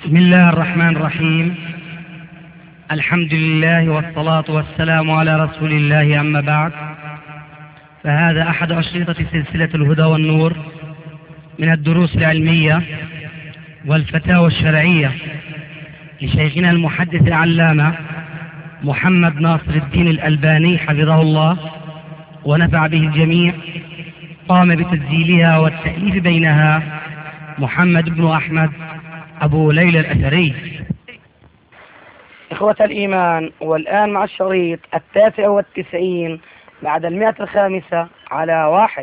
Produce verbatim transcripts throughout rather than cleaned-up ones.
بسم الله الرحمن الرحيم. الحمد لله والصلاة والسلام على رسول الله، أما بعد، فهذا أحد أشرطة سلسلة الهدى والنور من الدروس العلمية والفتاوى الشرعية لشيخنا المحدث العلامة محمد ناصر الدين الألباني حفظه الله ونفع به الجميع. قام بتسجيلها والتأليف بينها محمد بن أحمد أبو ليلى الأثري. إخوة الإيمان، والآن مع الشريط التاسع والتسعين بعد المئة الخامسة على واحد.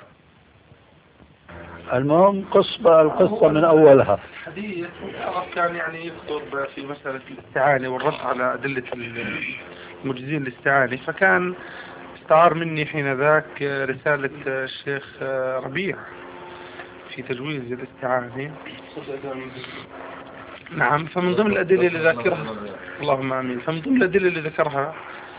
المهم قصة القصة من أولها. حديث كان يعني يخطب في مسألة الاستعانة والرد على أدلة المجزين الاستعانة، فكان استعار مني حين ذاك رسالة الشيخ ربيع في تجويز الاستعانة. نعم، فمن ضمن الأدلة اللي ذكرها، اللهم آمين، فمن ضمن الأدلة اللي ذكرها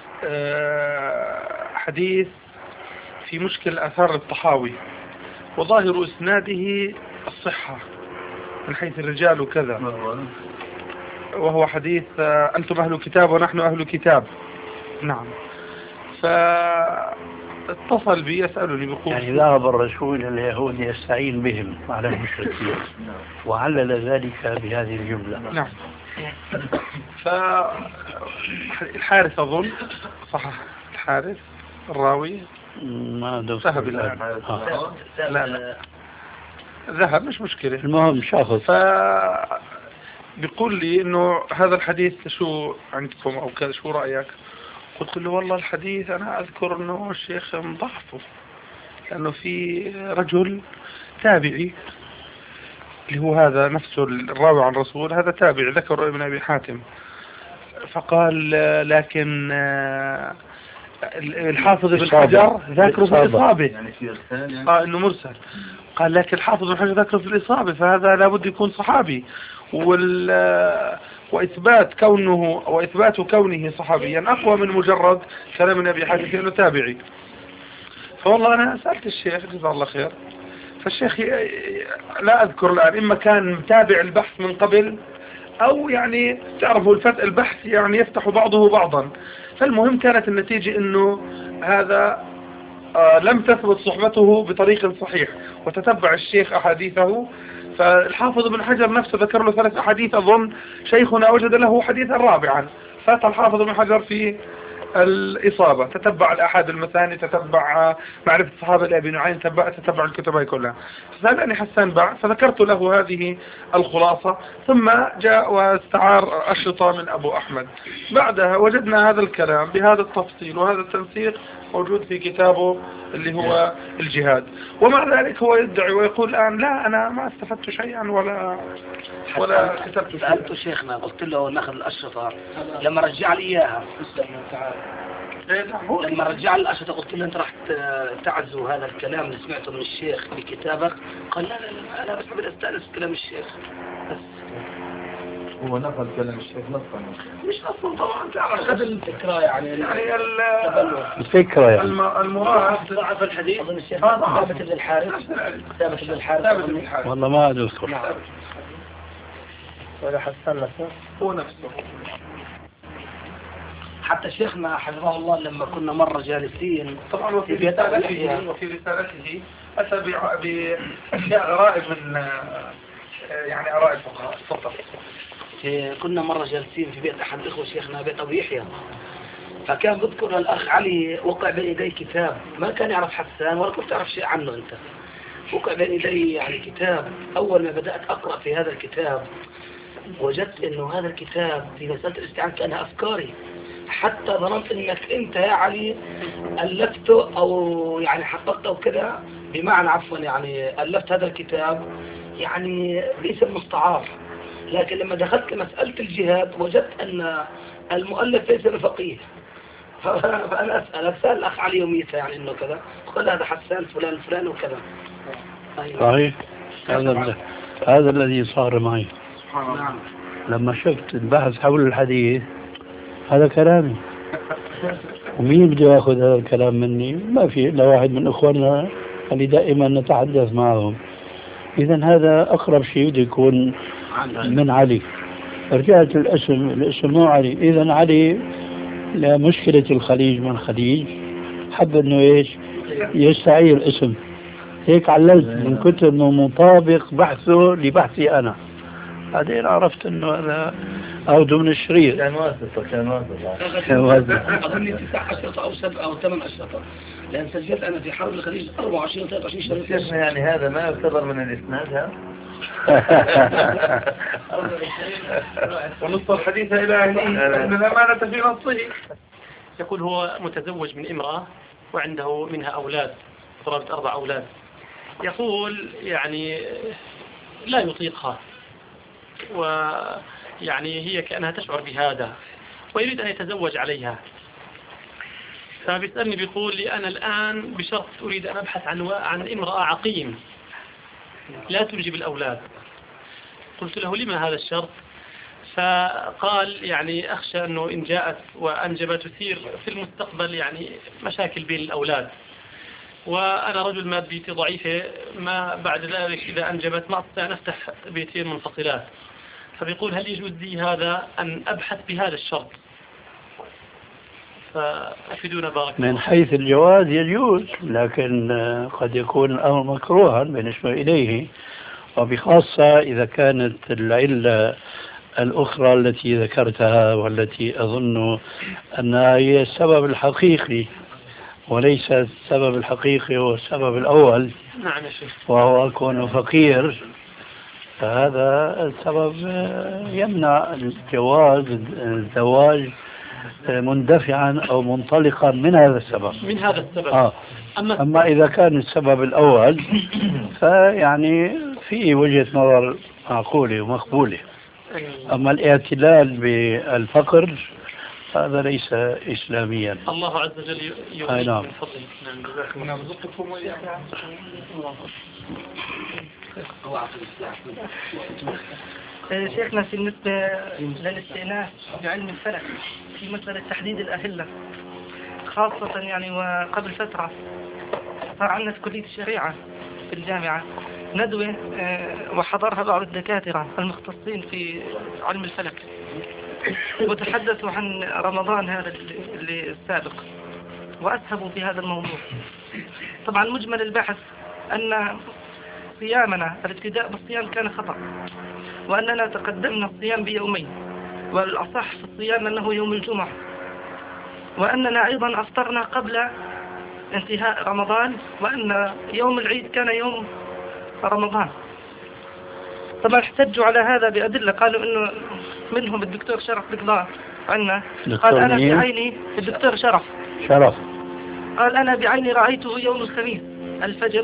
حديث في مشكل آثار الطحاوي وظاهر إسناده الصحة من حيث الرجال وكذا، وهو حديث أنتم أهل كتاب ونحن أهل كتاب. نعم، فاتصل بي يسألني بقول يعني ذهب الرسول إلى اليهود يستعين بهم على المشركين وعلل ذلك بهذه الجملة. نعم، فالحارث أظن صح، الحارث الراوي ما ذهب الآن. آه. لا لا ذهب، مش مشكلة. المهم شخص ف بيقول لي إنه هذا الحديث شو عندكم أو كذا، شو رأيك؟ قلت له والله الحديث أنا أذكر إنه الشيخ مضعفه، لأنه في رجل تابعي اللي هو هذا نفسه الراوي عن الرسول، هذا تابعي ذكر ابن أبي حاتم. فقال لكن الحافظ ابن حجر ذاكره في الإصابة، يعني في يعني آه إنه مرسل. قال لكن الحافظ ابن حجر ذاكره في الإصابة، فهذا لابد يكون صحابي، وال وإثبات كونه وإثبات كونه صحابيا أقوى من مجرد كلام ابن أبي حاتم إنه تابعي. فوالله أنا سألت الشيخ جزاه الله خير، فالشيخ لا أذكر الآن، إما كان متابع البحث من قبل أو يعني تعرفوا الفتح البحث يعني يفتح بعضه بعضا. فالمهم كانت النتيجة إنه هذا آه لم تثبت صحبته بطريق صحيح، وتتبع الشيخ أحاديثه. فالحافظ ابن حجر نفسه ذكر له ثلاث أحاديث، أظن شيخنا وجد له حديثا رابعا. فتح الحافظ ابن حجر في الإصابة، تتبع الأحد المثاني، تتبع معرفة الصحابة لأبي نعيم، تتبع, تتبع الكتب كلها. فسألني حسان بعد، فذكرت له هذه الخلاصة، ثم جاء واستعار أشرطة من أبو أحمد. بعدها وجدنا هذا الكلام بهذا التفصيل وهذا التنسيق موجود في كتابه اللي هو الجهاد. ومع ذلك هو يدعي ويقول الآن لا أنا ما استفدت شيئا ولا ولا كتبت شيئا. سألت شيخنا، قلت له ناخذ الأشرطة، لما رجع لي إياها لما رجع لي الأشرطة قلت له أنت راح تعزو هذا الكلام اللي سمعته من الشيخ بكتابك؟ قال لا لا لا أنا بس بدي أستأنس كلام الشيخ بس. هو نقل كلام الشيخ نصا، مش نصا طبعا، أخذ الفكرة يعني يعني الفكرة يعني المراد ضعف الحديث. أظن الشيخ ثابت بن الحارث ثابت بن الحارث والله ما أذكر. نعم. ولا حسن نفسه هو نفسه. حتى شيخنا حفظه الله لما كنا مرة جالسين طبعا وفي رسالته وفي رسالته أتى بأشياء غرائب من يعني آراء الفقهاء. تفضل. كنا مرة جالسين في بيت أحد الإخوة شيخنا بيت أبو يحيى، فكان بذكر الأخ علي وقع بين يدي كتاب، ما كان يعرف حسان ولا كنت تعرف شيء عنه أنت. وقع بين يدي يعني كتاب، أول ما بدأت أقرأ في هذا الكتاب وجدت إنه هذا الكتاب في مسألة الاستعانة كأنها أفكاري، حتى ظننت إنك أنت يا علي ألفته أو يعني حققته كذا، بمعنى عفوا يعني ألفت هذا الكتاب يعني باسم مستعار. لكن لما دخلت مسألة الجهاد وجدت أن المؤلف ليس بفقيه، فأنا أسأل أسأل الأخ علي يوميتها يعني إنه كذا، وقال هذا حسان فلان فلان وكذا. صحيح، هذا هذا الذي صار معي. نعم. لما شفت البحث حول الحديث هذا كلامي، ومين بده ياخذ هذا الكلام مني؟ ما في إلا واحد من إخواننا اللي دائما نتحدث معهم. إذا هذا أقرب شيء بده يكون من علي. رجعت الاسم، الاسم مو علي. إذا علي لمشكلة الخليج من خليج حب إنه إيش يستعير الاسم، هيك عللت من كتر إنه مطابق بحثه لبحثي أنا. بعدين عرفت إنه هذا أخذه من الشريط. كان واسطة كان واسطة كان واسطة. أظني تسع أشرطة أو سبع أو ثمان أشرطة، لأن سجلت أنا في حرب الخليج أربعة وعشرين ثلاثة وعشرين شريط. شيخنا يعني هذا ما يعتبر من الإسناد ها؟ ونص الحديث إلى أهله أن الأمانة في نصه. يقول هو متزوج من امرأة وعنده منها أولاد، قرابة أربع أولاد. يقول يعني لا يطيقها، ويعني هي كأنها تشعر بهذا ويريد أن يتزوج عليها. فبيسألني بيقول لي أنا الآن بشرط أريد أن أبحث عن عن امرأة عقيم لا تنجب الأولاد. قلت له لما هذا الشرط؟ فقال يعني أخشى أنه إن جاءت وأنجبت تثير في المستقبل يعني مشاكل بين الأولاد، وأنا رجل مادتي ضعيفة، ما بعد ذلك إذا أنجبت ما أستطيع أن أفتح بيتين منفصلات. فبيقول هل يجوز لي هذا أن أبحث بهذا الشرط؟ فأفيدونا بارك الله. من حيث الجواز يجوز، لكن قد يكون الأمر مكروها بالنسبة إليه، وبخاصة إذا كانت العلة الأخرى التي ذكرتها والتي أظن أنها هي السبب الحقيقي وليس السبب الحقيقي هو السبب الأول. نعم يا شيخ. وهو كونه فقير، فهذا السبب يمنع الجواز الزواج مندفعا أو منطلقا من هذا السبب. من هذا السبب. آه. أما, أما إذا كان السبب الأول فيعني في وجهة نظر معقولة ومقبولة. أما الاعتلال بالفقر هذا ليس إسلاميا. الله عز وجل يغني نعم. من فضله. نعم جزاكم الله. نرزقكم وإياكم. شيخنا بالنسبة للاستئناس بعلم الفلك في مسألة تحديد الأهلة خاصة يعني وقبل فترة صار عندنا في كلية الشريعة في الجامعة ندوة وحضرها بعض الدكاترة المختصين في علم الفلك، وتحدثوا عن رمضان هذا اللي السابق وأسهبوا في هذا الموضوع. طبعا مجمل البحث أن صيامنا الابتداء بالصيام كان خطأ، وأننا تقدمنا الصيام بيومين، والأصح في الصيام أنه يوم الجمعة، وأننا أيضا أفطرنا قبل انتهاء رمضان، وأن يوم العيد كان يوم رمضان. طبعا احتجوا على هذا بأدلة، قالوا إنه منهم الدكتور شرف بقضاء عنا قال أنا بعيني الدكتور شرف شرف قال أنا بعيني رأيته يوم الخميس الفجر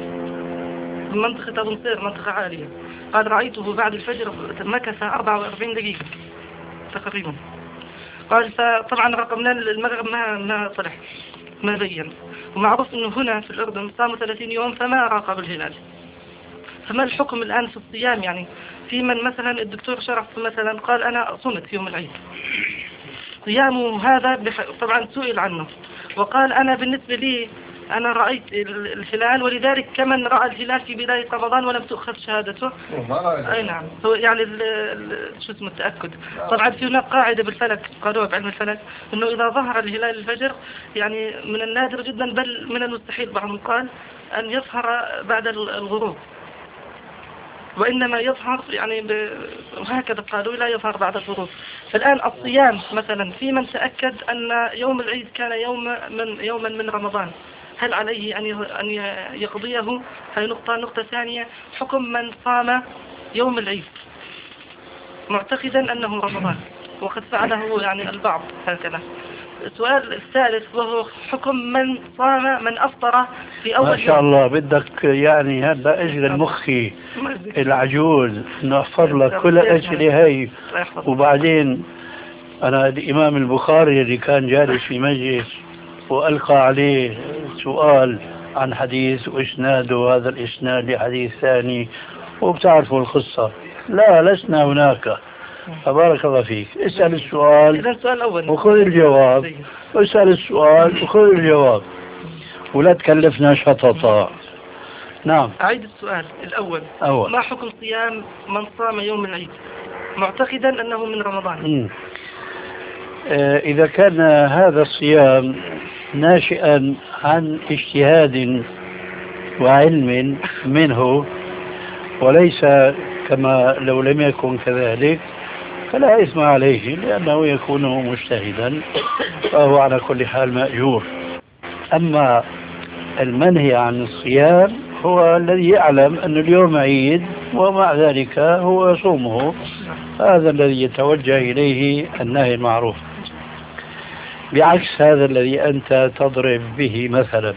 في منطقة أبو نصير، منطقة عالية. قال رأيته بعد الفجر مكث أربعة وأربعين دقيقة تقريبا. قال فطبعا رقمنا المغرب ما ما طلع ما بين، ومعروف انه هنا في الأردن صاموا ثلاثين يوم فما راقب الهلال. فما الحكم الآن في الصيام؟ يعني في من مثلا الدكتور شرف مثلا قال أنا صمت يوم العيد، صيامه هذا بح... طبعا سئل عنه وقال أنا بالنسبة لي أنا رأيت الهلال، ولذلك كمن رأى الهلال في بداية رمضان ولم تؤخذ شهادته. أي نعم، هو يعني شو اسمه التأكد. طبعا في هناك قاعدة بالفلك قالوها بعلم الفلك إنه إذا ظهر الهلال الفجر يعني من النادر جدا بل من المستحيل بعضهم قال أن يظهر بعد الغروب، وإنما يظهر يعني ب... هكذا قالوا لا يظهر بعد الغروب. فالآن الصيام مثلا في من تأكد أن يوم العيد كان يوم من يوما من رمضان، هل عليه أن أن يقضيه؟ هذه نقطة. نقطة ثانية، حكم من صام يوم العيد معتقدا أنه رمضان وقد فعله يعني البعض هكذا. السؤال الثالث وهو حكم من صام من أفطر في أول ما شاء الله بدك يعني هذا أجل مخي العجوز نحفظ لك كل الأسئلة هاي. وبعدين أنا الإمام البخاري اللي كان جالس في مجلس وألقى عليه سؤال عن حديث وإسناده وهذا الإسناد لحديث ثاني وبتعرفوا القصة، لا لسنا هناك. فبارك الله فيك، اسأل السؤال وخذ الجواب، واسأل السؤال وخذ الجواب، ولا تكلفنا شططا. نعم. أعيد السؤال الأول. أول. ما حكم صيام من صام يوم العيد معتقدا أنه من رمضان؟ م. آه إذا كان هذا الصيام ناشئا عن اجتهاد وعلم منه وليس كما لو لم يكن كذلك فلا إثم عليه لأنه يكون مجتهدا فهو على كل حال مأجور. أما المنهي عن الصيام هو الذي يعلم أن اليوم عيد ومع ذلك هو يصومه، هذا الذي يتوجه إليه النهي المعروف، بعكس هذا الذي أنت تضرب به مثلا.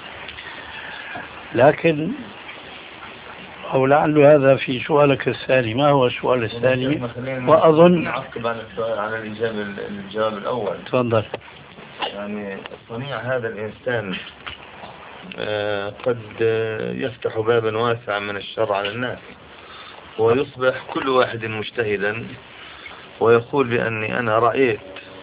لكن أو لعل هذا في سؤالك الثاني. ما هو السؤال الثاني؟ وأظن نعقب على السؤال على الإجابة الجواب الأول. تفضل. يعني صنيع هذا الإنسان آه قد آه يفتح بابا واسعا من الشر على الناس، ويصبح كل واحد مجتهدا ويقول بأني أنا رأيت،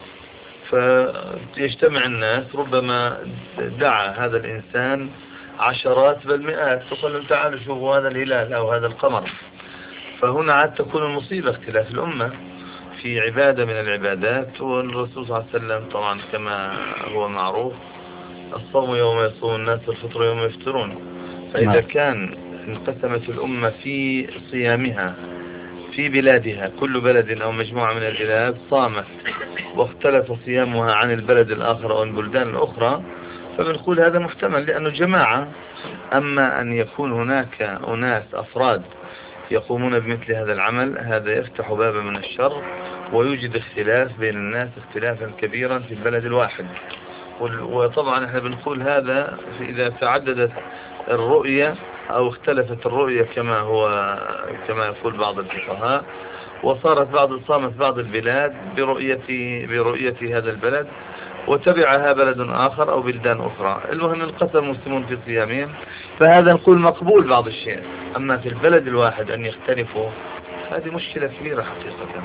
فيجتمع الناس ربما دعا هذا الإنسان عشرات بل مئات وقال لهم تعالوا شوفوا هذا الهلال أو هذا القمر. فهنا عاد تكون المصيبة اختلاف الأمة في عبادة من العبادات. والرسول صلى الله عليه وسلم طبعا كما هو معروف الصوم يوم يصوم الناس والفطر يوم يفطرون. فإذا كان انقسمت الأمة في صيامها في بلادها، كل بلد أو مجموعة من البلاد صامت واختلف صيامها عن البلد الآخر أو البلدان الأخرى، فبنقول هذا محتمل لأنه جماعة. أما أن يكون هناك أناس أفراد يقومون بمثل هذا العمل، هذا يفتح بابا من الشر ويوجد اختلاف بين الناس اختلافا كبيرا في البلد الواحد. وطبعا احنا بنقول هذا إذا تعددت الرؤية أو اختلفت الرؤية كما هو كما يقول بعض الفقهاء، وصارت بعض صامت بعض البلاد برؤية برؤية هذا البلد وتبعها بلد آخر أو بلدان أخرى. المهم انقسم المسلمون في صيامهم، فهذا نقول مقبول بعض الشيء. أما في البلد الواحد أن يختلفوا هذه مشكلة كبيرة حقيقة.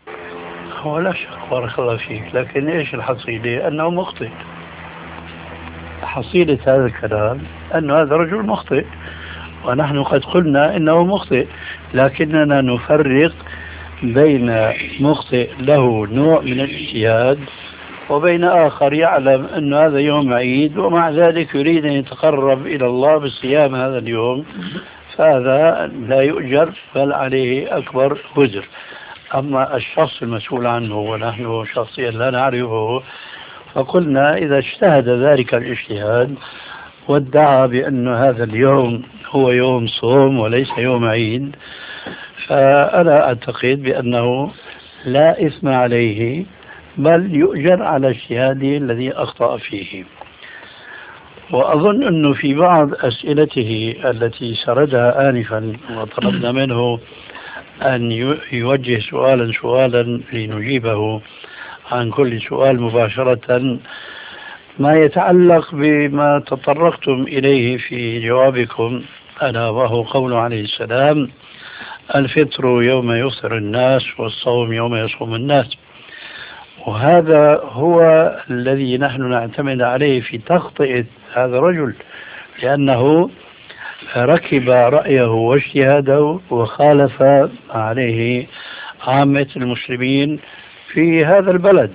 هو لا شك بارك الله فيك، لكن إيش الحصيلة؟ أنه مخطئ. حصيلة هذا الكلام أن هذا رجل مخطئ، ونحن قد قلنا إنه مخطئ، لكننا نفرق بين مخطئ له نوع من الاجتهاد وبين آخر يعلم أن هذا يوم عيد ومع ذلك يريد أن يتقرب إلى الله بصيام هذا اليوم، فهذا لا يؤجر بل عليه أكبر وزر. أما الشخص المسؤول عنه ونحن شخصيا لا نعرفه، فقلنا إذا اجتهد ذلك الاجتهاد وادعى بأن هذا اليوم هو يوم صوم وليس يوم عيد، فأنا أعتقد بأنه لا إثم عليه بل يؤجر على اجتهاده الذي أخطأ فيه. وأظن أنه في بعض أسئلته التي سردها آنفا وطلبنا منه أن يوجه سؤالا سؤالا لنجيبه عن كل سؤال مباشرة، ما يتعلق بما تطرقتم إليه في جوابكم ألا وهو قول عليه السلام الفطر يوم يفطر الناس والصوم يوم يصوم الناس. وهذا هو الذي نحن نعتمد عليه في تخطئة هذا الرجل، لأنه ركب رأيه واجتهاده وخالف عليه عامة المسلمين في هذا البلد.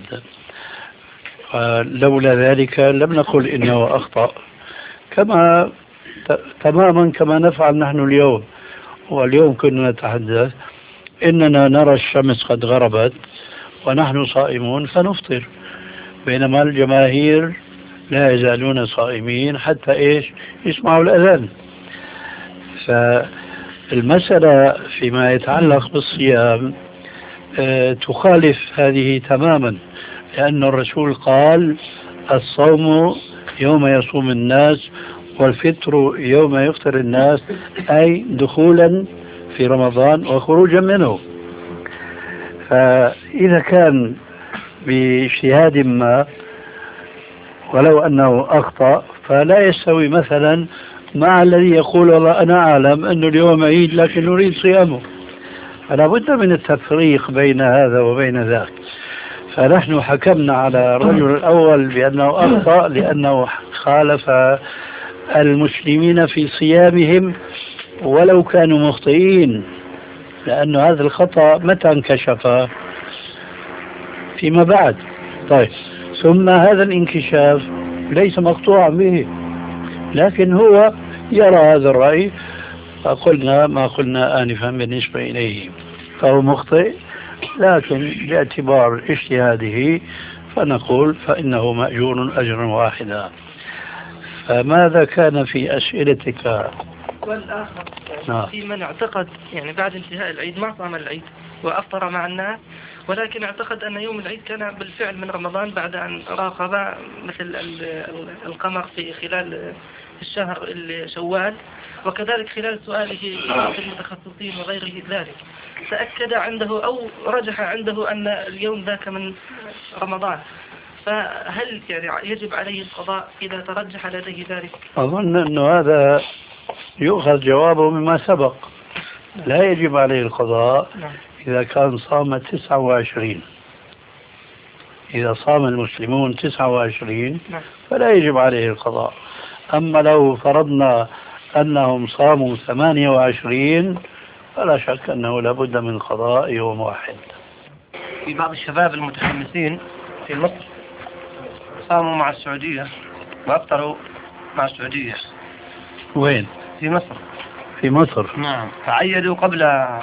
لولا ذلك لم نقل إنه أخطأ، كما تماما كما نفعل نحن اليوم. واليوم كنا نتحدث إننا نرى الشمس قد غربت ونحن صائمون فنفطر، بينما الجماهير لا يزالون صائمين حتى إيش يسمعوا الأذان. فالمسألة فيما يتعلق بالصيام أه تخالف هذه تماما، لأن الرسول قال الصوم يوم يصوم الناس والفطر يوم يفطر الناس، أي دخولا في رمضان وخروجا منه. فإذا كان باجتهاد ما ولو أنه أخطأ فلا يستوي مثلا مع الذي يقول والله أنا أعلم أنه اليوم عيد لكن نريد صيامه. فلا بد من التفريق بين هذا وبين ذاك. فنحن حكمنا على الرجل الأول بأنه أخطأ لأنه خالف المسلمين في صيامهم ولو كانوا مخطئين، لأن هذا الخطأ متى انكشف؟ فيما بعد. طيب، ثم هذا الانكشاف ليس مقطوعا به، لكن هو يرى هذا الرأي، فقلنا ما قلنا آنفا بالنسبة إليه، فهو مخطئ، لكن باعتبار اجتهاده فنقول فإنه مأجور أجرا واحدا. فماذا كان في أسئلتك؟ والآخر نعم. في من اعتقد يعني بعد انتهاء العيد ما صام العيد وأفطر مع الناس، ولكن اعتقد أن يوم العيد كان بالفعل من رمضان بعد أن راقب مثل القمر في خلال الشهر شوال، وكذلك خلال سؤاله المتخصصين وغيره ذلك تأكد عنده أو رجح عنده أن اليوم ذاك من رمضان، فهل يعني يجب عليه القضاء إذا ترجح لديه ذلك؟ أظن أن هذا يؤخذ جوابه مما سبق، لا يجب عليه القضاء إذا كان صام تسعة وعشرين. إذا صام المسلمون تسعة وعشرين فلا يجب عليه القضاء. أما لو فرضنا أنهم صاموا ثمانية وعشرين فلا شك أنه لابد من قضاء يوم واحد. في بعض الشباب المتحمسين في مصر صاموا مع السعودية وأفطروا مع السعودية. وين؟ في مصر. في مصر. نعم. فعيدوا قبل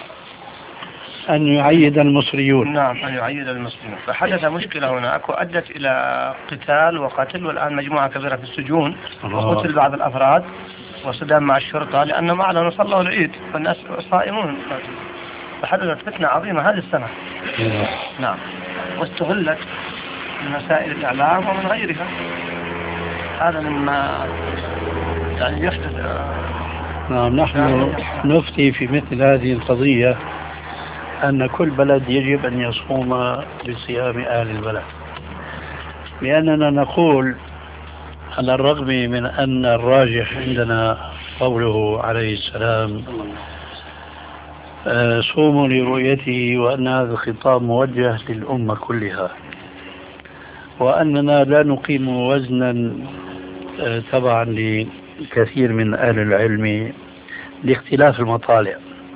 أن يعيد المصريون. نعم، أن يعيد المصريون، فحدث مشكلة هناك وأدت إلى قتال وقتل، والآن مجموعة كبيرة في السجون، وقتل بعض الأفراد وصدام مع الشرطة لأنهم أعلنوا صلوا العيد فالناس صائمون، فحدثت فتنة عظيمة هذه السنة. نعم، واستغلت من وسائل الإعلام ومن غيرها. هذا مما يعني يحدث. نعم، نحن نفتي في مثل هذه القضية أن كل بلد يجب أن يصوم بصيام أهل البلد، لأننا نقول على الرغم من أن الراجح عندنا قوله عليه السلام صوموا لرؤيته، وأن هذا الخطاب موجه للأمة كلها، وأننا لا نقيم وزنا تبعا لكثير من أهل العلم لاختلاف المطالع،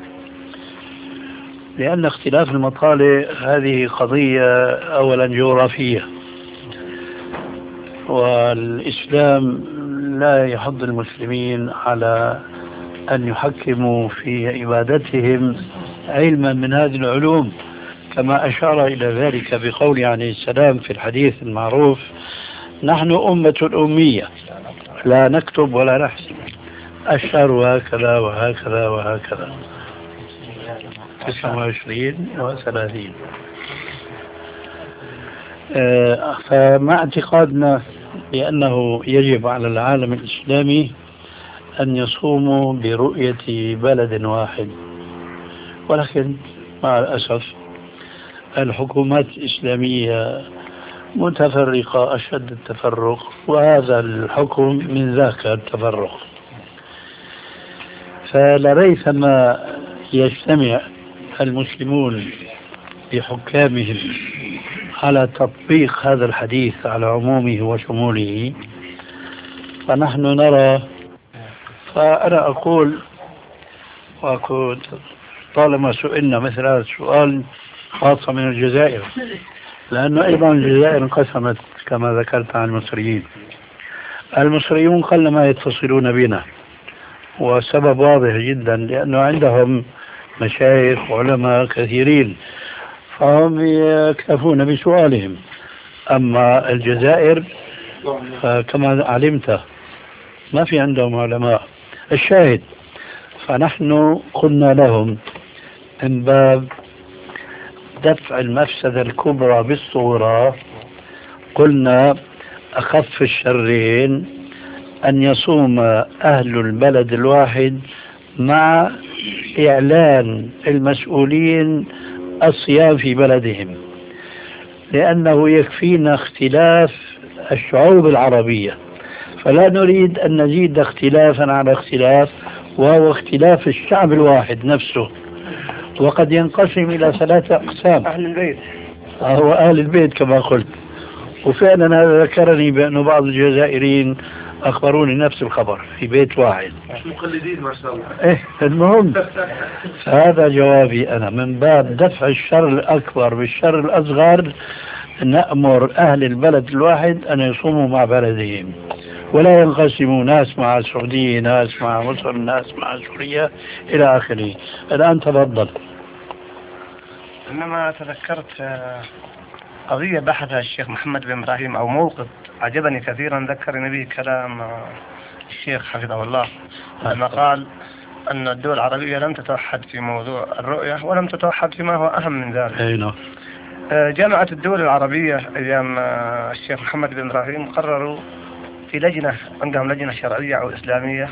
لأن اختلاف المطالع هذه قضية أولا جغرافية، والإسلام لا يحض المسلمين على أن يحكموا في عبادتهم علما من هذه العلوم، كما أشار إلى ذلك بقول عليه السلام في الحديث المعروف: نحن أمة أمية لا نكتب ولا نحسب، الشهر هكذا وهكذا وهكذا، تسعة وعشرين وثلاثين. آه فمع اعتقادنا بأنه يجب على العالم الإسلامي أن يصوموا برؤية بلد واحد، ولكن مع الأسف الحكومات الإسلامية متفرقة أشد التفرق، وهذا الحكم من ذاك التفرق. فلريثما يجتمع المسلمون بحكامهم على تطبيق هذا الحديث على عمومه وشموله، فنحن نرى. فأنا أقول وأقول طالما سئلنا مثل هذا السؤال خاصة من الجزائر، لأنه أيضا الجزائر انقسمت كما ذكرت عن المصريين. المصريون قلما يتصلون بنا، وسبب واضح جدا، لأنه عندهم مشايخ وعلماء كثيرين فهم يكتفون بسؤالهم. أما الجزائر كما علمت ما في عندهم علماء. الشاهد، فنحن قلنا لهم من باب دفع المفسدة الكبرى بالصغرى، قلنا أخف الشرين أن يصوم أهل البلد الواحد مع إعلان المسؤولين الصيام في بلدهم، لأنه يكفينا اختلاف الشعوب العربية، فلا نريد أن نزيد اختلافا على اختلاف، وهو اختلاف الشعب الواحد نفسه، وقد ينقسم إلى ثلاثة أقسام: أهل البيت، هو أهل البيت كما قلت. وفعلا هذا ذكرني بأن بعض الجزائريين أخبروني نفس الخبر في بيت واحد. مقلدين ما شاء الله. إيه المهم هذا جوابي أنا من باب دفع الشر الأكبر بالشر الأصغر. نأمر أهل البلد الواحد أن يصوموا مع بلدهم ولا ينقسموا ناس مع السعودية ناس مع مصر ناس مع سوريا إلى آخره. الآن تفضل. إنما تذكرت قضية بحثها الشيخ محمد بن إبراهيم أو موقف عجبني كثيرا، ذكرني به كلام الشيخ حفظه الله لما قال أن الدول العربية لم تتوحد في موضوع الرؤية ولم تتوحد فيما هو أهم من ذلك. أينا. جامعة الدول العربية أيام الشيخ محمد بن إبراهيم قرروا في لجنة، عندهم لجنة شرعية أو إسلامية،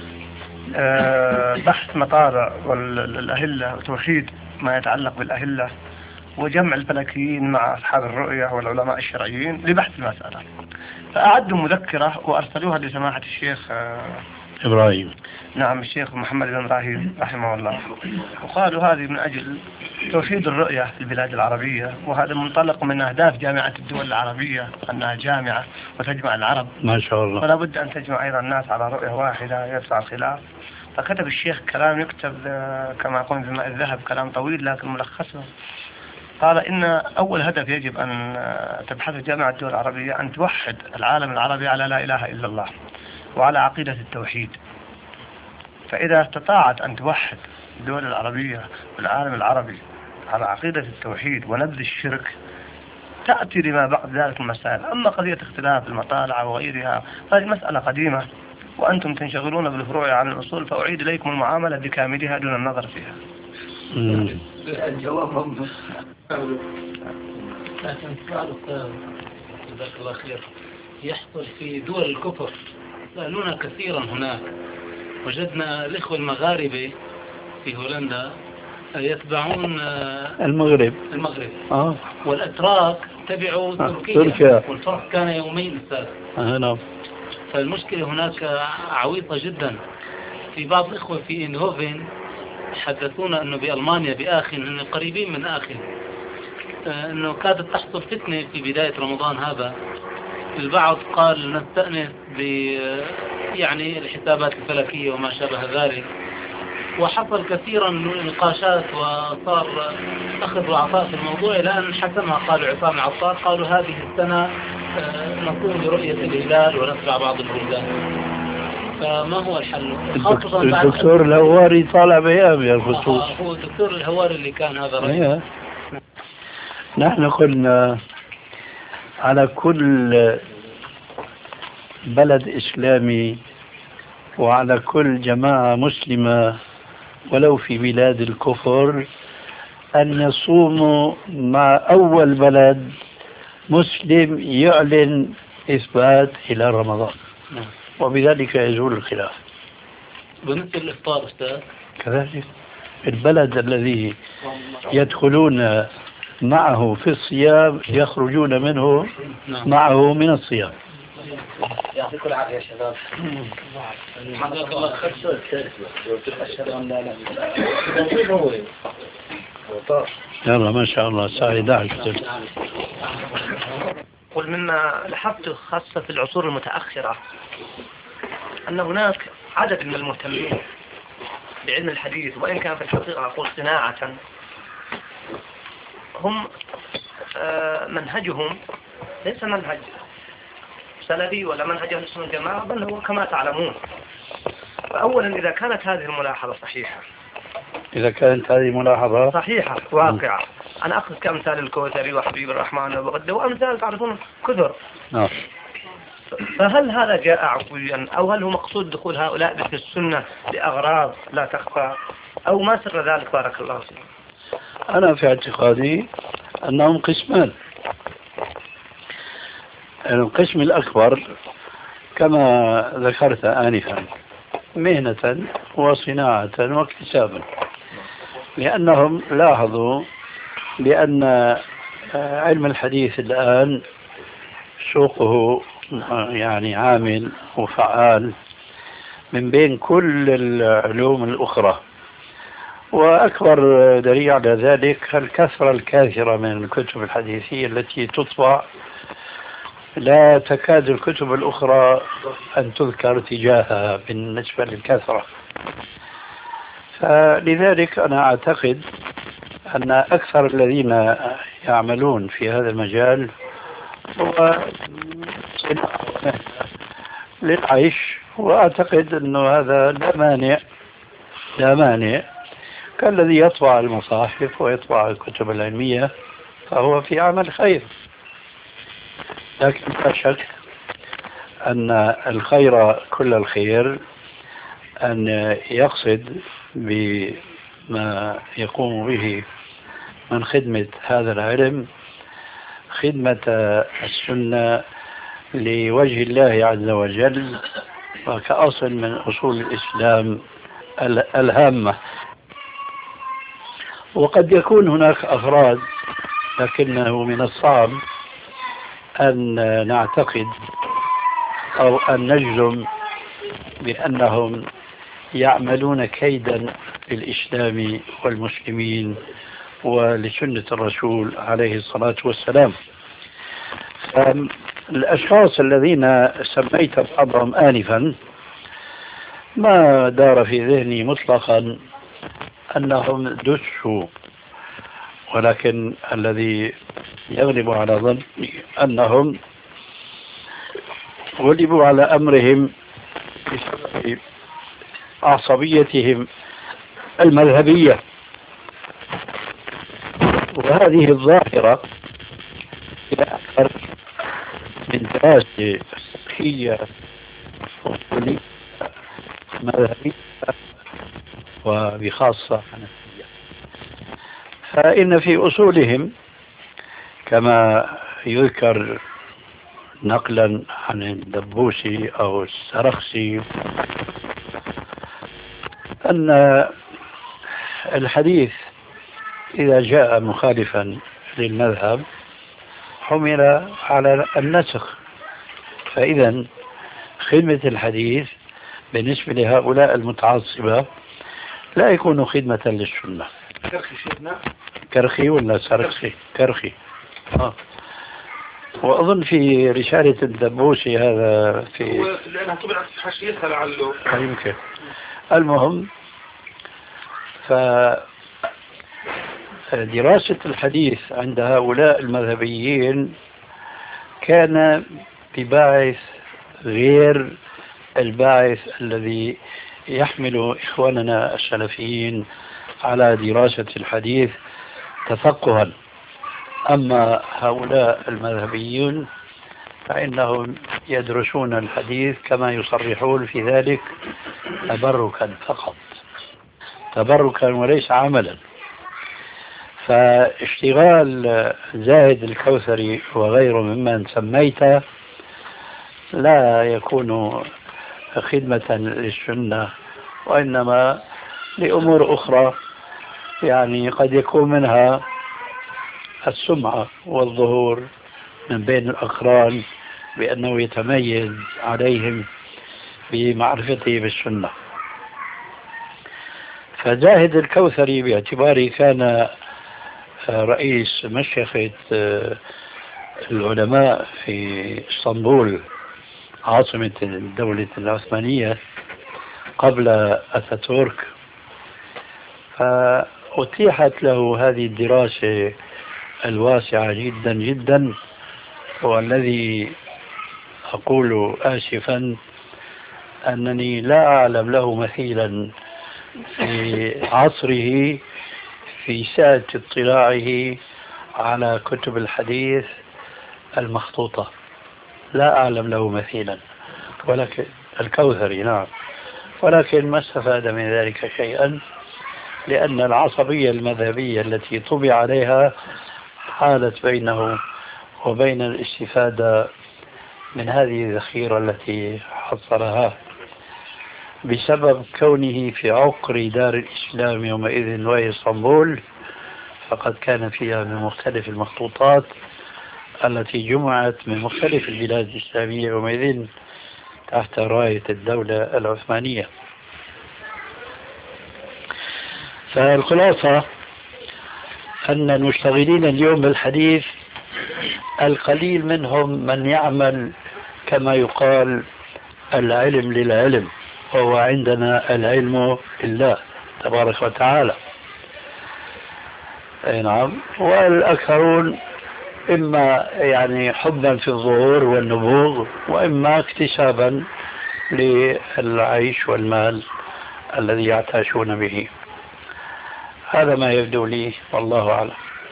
بحث مطالع والأهلة وتوحيد ما يتعلق بالأهلة وجمع الفلكيين مع أصحاب الرؤية والعلماء الشرعيين لبحث المسألة. فأعدوا مذكرة وأرسلوها لسماحة الشيخ إبراهيم. نعم الشيخ محمد بن إبراهيم رحمه الله، وقالوا هذه من أجل توحيد الرؤية في البلاد العربية، وهذا منطلق من أهداف جامعة الدول العربية أنها جامعة وتجمع العرب ما شاء الله، فلا بد أن تجمع أيضا الناس على رؤية واحدة يدفع الخلاف. فكتب الشيخ كلام يكتب كما يقول بماء الذهب، كلام طويل لكن ملخصه قال إن أول هدف يجب أن تبحثه جامعة الدول العربية أن توحد العالم العربي على لا إله إلا الله وعلى عقيدة التوحيد. فإذا استطاعت أن توحد الدول العربية والعالم العربي على عقيدة التوحيد ونبذ الشرك تأتي لما بعد ذلك المسائل. أما قضية اختلاف المطالع وغيرها هذه مسألة قديمة وأنتم تنشغلون بالفروع عن الأصول، فأعيد إليكم المعاملة بكاملها دون النظر فيها. الجواب لكن سؤال أستاذ جزاك الله خير يحصل في دول الكفر، سألونا كثيرا هناك، وجدنا الإخوة المغاربة في هولندا يتبعون المغرب المغرب آه. والأتراك تبعوا تركيا, تركيا. والفرق كان يومين أستاذ. آه نعم. فالمشكلة هناك عويصة جدا. في بعض الإخوة في إنهوفن حدثونا أنه بألمانيا بآخن أنه قريبين من آخن أنه كادت تحصل فتنة في بداية رمضان هذا. البعض قال نستأنس ب يعني الحسابات الفلكية وما شابه ذلك، وحصل كثيرا من النقاشات وصار أخذ وعطاء في الموضوع إلى أن حسمها قالوا عصام العطار، قالوا هذه السنة نقوم برؤية الهلال ونتبع بعض البلدان. فما هو الحل؟ الدكتور الهواري طالع بيان بالخصوص. آه هو الدكتور الهواري اللي كان هذا رأيه. نحن قلنا على كل بلد إسلامي وعلى كل جماعة مسلمة ولو في بلاد الكفر أن يصوموا مع أول بلد مسلم يعلن إثبات إلى رمضان، وبذلك يزول الخلاف. بالنسبة للإفطار أستاذ كذلك البلد الذي يدخلون معه في الصيام يخرجون منه معه من الصيام. يعطيكم العافية يا شباب. جزاك الله خير. أشهد أن لا إله إلا الله. يلا ما شاء الله الساعة إحدى عشر. قل مما لاحظت خاصة في العصور المتأخرة أن هناك عدد من المهتمين بعلم الحديث، وإن كان في الحقيقة أقول صناعة، هم منهجهم ليس منهج سلفي ولا منهج أهل السنة والجماعة، بل هو كما تعلمون. فأولا إذا كانت هذه الملاحظة صحيحة إذا كانت هذه ملاحظة صحيحة واقعة، أنا أخذ كأمثال الكوثري وحبيب الرحمن وبغدة وأمثال تعرفون كثر. نعم. فهل هذا جاء عفويا أو هل هو مقصود دخول هؤلاء في السنة لأغراض لا تخفى أو ما سر ذلك؟ بارك الله فيك. أنا في اعتقادي أنهم قسمان. القسم الأكبر كما ذكرت آنفا مهنة وصناعة واكتسابا، لأنهم لاحظوا بأن علم الحديث الآن سوقه يعني عامل وفعال من بين كل العلوم الأخرى، وأكبر دليل على ذلك الكثرة الكاثرة من الكتب الحديثية التي تطبع لا تكاد الكتب الأخرى أن تذكر تجاهها بالنسبة للكثرة. فلذلك أنا أعتقد أن أكثر الذين يعملون في هذا المجال هو صناعة للعيش، وأعتقد أنه هذا لا مانع لا مانع كالذي يطبع المصاحف ويطبع الكتب العلمية، فهو في عمل خير. لكن لا شك أن الخير كل الخير أن يقصد بما يقوم به من خدمة هذا العلم خدمة السنة لوجه الله عز وجل، وكأصل من أصول الإسلام الهامة. وقد يكون هناك أفراد، لكنه من الصعب أن نعتقد أو أن نجزم بأنهم يعملون كيدا للإسلام والمسلمين ولسنة الرسول عليه الصلاة والسلام. الأشخاص الذين سميت بعضهم آنفا ما دار في ذهني مطلقا أنهم دسوا، ولكن الذي يغلب على ظني أنهم غلبوا على أمرهم بسبب عصبيتهم المذهبية. وهذه الظاهرة هي أكثر من دراسة فقهية أصولية مذهبية وبخاصة حنفية. فإن في أصولهم كما يذكر نقلا عن الدبوسي أو السرخسي أن الحديث إذا جاء مخالفا للمذهب حمل على النسخ، فإذا خدمة الحديث بالنسبة لهؤلاء المتعصبة لا يكون خدمة للسنة. كرخي شيخنا كرخي ولا سرخسي؟ كرخي. آه. وأظن في رسالة الدبوسي هذا في لأنها طبعت في حاشيتها لعله يمكن. المهم، فدراسة الحديث عند هؤلاء المذهبيين كان بباعث غير الباعث الذي يحمل إخواننا السلفيين على دراسة الحديث تفقها. أما هؤلاء المذهبيون فإنهم يدرسون الحديث كما يصرحون في ذلك تبركا فقط، تبركا وليس عملا. فاشتغال زاهد الكوثري وغيره ممن سميته لا يكون خدمة للسنة، وإنما لأمور أخرى، يعني قد يكون منها السمعة والظهور من بين الأقران بأنه يتميز عليهم بمعرفته بالسنة. فزاهد الكوثري باعتباره كان رئيس مشيخة العلماء في اسطنبول عاصمة الدولة العثمانية قبل أتاتورك، فأتيحت له هذه الدراسة الواسعة جدا جدا، والذي أقول آسفا أنني لا أعلم له مثيلا في عصره في سعة اطلاعه على كتب الحديث المخطوطة، لا أعلم له مثيلا، ولكن الكوثري نعم، ولكن ما استفاد من ذلك شيئا، لأن العصبية المذهبية التي طبع عليها حالت بينه وبين الاستفادة من هذه الذخيرة التي حصلها بسبب كونه في عقر دار الإسلام يومئذ وهي اسطنبول، فقد كان فيها من مختلف المخطوطات التي جمعت من مختلف البلاد الإسلامية يومئذ تحت راية الدولة العثمانية. فالخلاصة أن المشتغلين اليوم بالحديث القليل منهم من يعمل كما يقال العلم للعلم، وهو عندنا العلم لله تبارك وتعالى. أي نعم. والآخرون إما يعني حبا في الظهور والنبوغ، وإما اكتسابا للعيش والمال الذي يعتاشون به. هذا ما يبدو لي والله أعلم.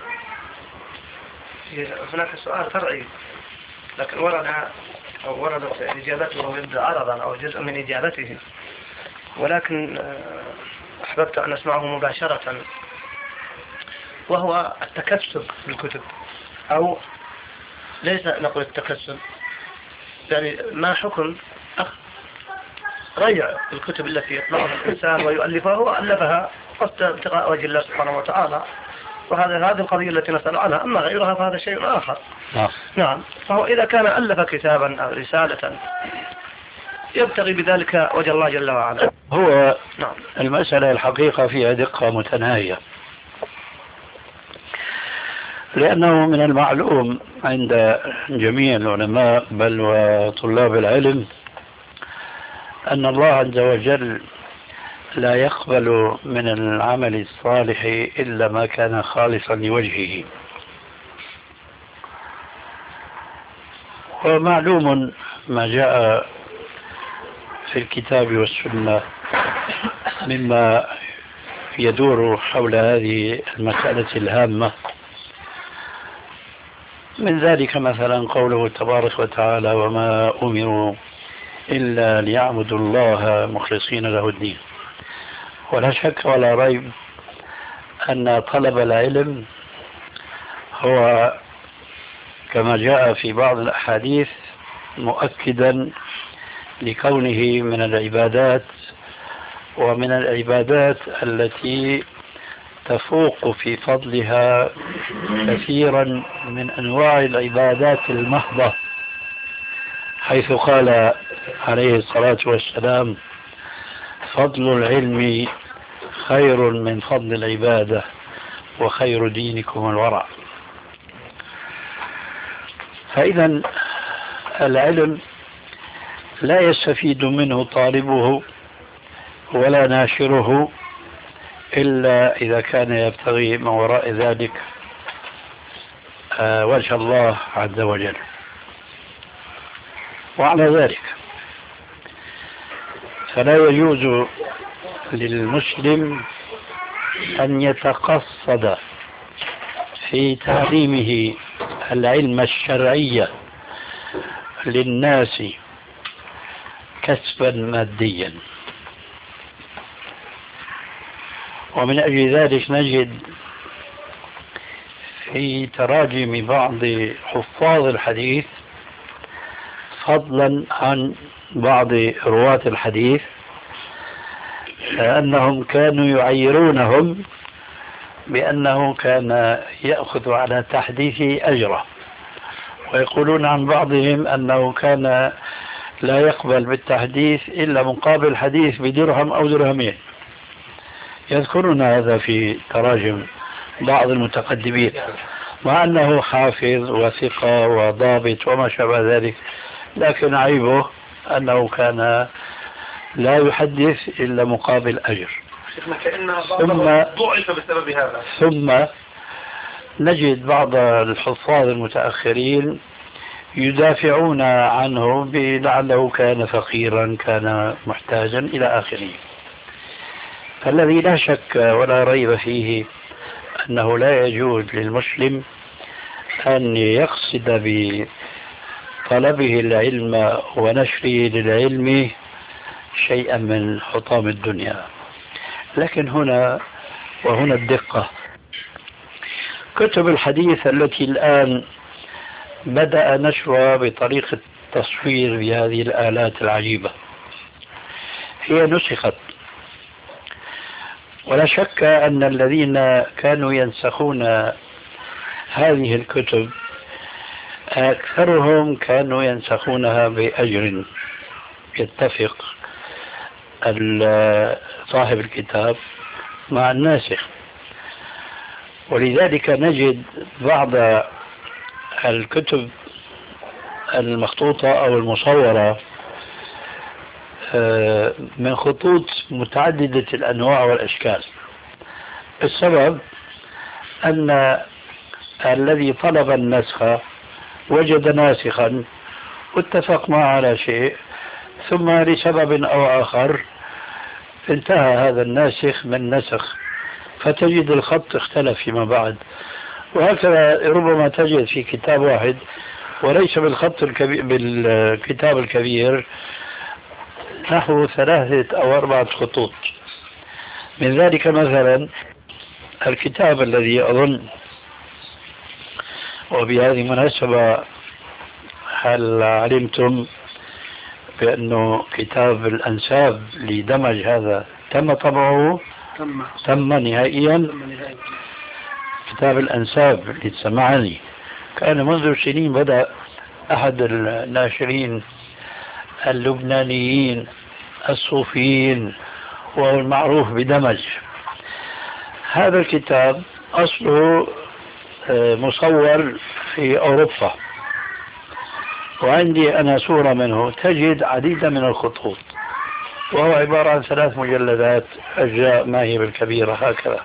هناك سؤال فرعي لكن ورد أو وردت إجابته يبدو عرضا أو جزء من إجابته، ولكن أحببت أن أسمعه مباشرة، وهو التكسب في الكتب، أو ليس نقول التكسب، يعني ما حكم أخ ريع الكتب التي يطلعها الإنسان ويؤلفها، هو ألفها قصد ابتغاء وجه الله سبحانه وتعالى، وهذا هذه القضية التي نسأل عنها. أما غيرها فهذا شيء آخر. نعم. نعم. فهو إذا كان ألف كتابا أو رسالة يبتغي بذلك وجه الله جل وعلا. هو نعم. المسألة الحقيقة فيها دقة متناهية، لأنه من المعلوم عند جميع العلماء بل وطلاب العلم أن الله عز وجل لا يقبل من العمل الصالح إلا ما كان خالصا لوجهه. ومعلوم ما جاء في الكتاب والسنة مما يدور حول هذه المسألة الهامة، من ذلك مثلا قوله تبارك وتعالى: وما أمروا إلا ليعبدوا الله مخلصين له الدين. ولا شك ولا ريب أن طلب العلم هو كما جاء في بعض الأحاديث مؤكدا لكونه من العبادات، ومن العبادات التي تفوق في فضلها كثيرا من أنواع العبادات المحضة، حيث قال عليه الصلاة والسلام: فضل العلم خير من فضل العبادة وخير دينكم الورع. فإذا العلم لا يستفيد منه طالبه ولا ناشره إلا إذا كان يبتغي من وراء ذلك وجه الله عز وجل. وعلى ذلك فلا يجوز للمسلم أن يتقصد في تعليمه العلم الشرعي للناس كسبا ماديا. ومن أجل ذلك نجد في تراجم بعض حفاظ الحديث، فضلا عن بعض رواة الحديث، أنهم كانوا يعيرونهم بأنه كان يأخذ على تحديثه أجره، ويقولون عن بعضهم أنه كان لا يقبل بالتحديث إلا مقابل حديث بدرهم أو درهمين. يذكرون هذا في تراجم بعض المتقدمين، مع أنه حافظ وثقة وضابط وما شابه ذلك، لكن عيبه أنه كان لا يحدث إلا مقابل أجر. ثم ضعف بسبب هذا. ثم نجد بعض الحفاظ المتأخرين يدافعون عنه بلعله كان فقيرا، كان محتاجا إلى آخره. فالذي لا شك ولا ريب فيه أنه لا يجوز للمسلم أن يقصد بطلبه العلم ونشره للعلم شيئا من حطام الدنيا. لكن هنا وهنا الدقة، كتب الحديث التي الآن بدأ نشرها بطريقة تصوير بهذه الآلات العجيبة هي نسخت، ولا شك أن الذين كانوا ينسخون هذه الكتب أكثرهم كانوا ينسخونها بأجر يتفق صاحب الكتاب مع الناسخ. ولذلك نجد بعض الكتب المخطوطة أو المصورة من خطوط متعددة الأنواع والأشكال. السبب أن الذي طلب النسخ وجد ناسخا واتفق معه على شيء، ثم لسبب أو آخر انتهى هذا الناسخ من نسخ، فتجد الخط اختلف فيما بعد. وهكذا ربما تجد في كتاب واحد وليس بالخط الكبير بالكتاب الكبير نحو ثلاثة أو أربعة خطوط. من ذلك مثلا الكتاب الذي أظن، وبهذه المناسبة هل علمتم بأنه كتاب الأنساب لدمج هذا تم طبعه؟ تم تم نهائيا. كتاب الأنساب اللي تسمعني كان منذ سنين بدأ أحد الناشرين اللبنانيين الصوفيين وهو المعروف بدمج. هذا الكتاب أصله مصور في أوروبا، وعندي أنا صورة منه تجد عديدا من الخطوط، وهو عبارة عن ثلاث مجلدات أجزاء ما هي بالكبيرة هكذا.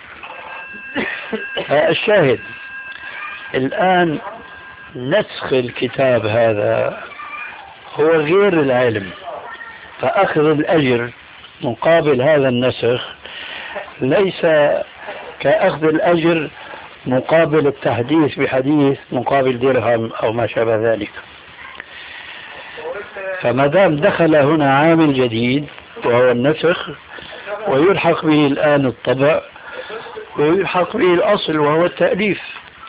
الشاهد الآن نسخ الكتاب هذا هو غير العلم، فأخذ الأجر مقابل هذا النسخ ليس كأخذ الأجر مقابل التحديث بحديث مقابل درهم أو ما شابه ذلك. فما دام دخل هنا عامل جديد وهو النسخ، ويلحق به الآن الطبع، ويلحق به الأصل وهو التأليف،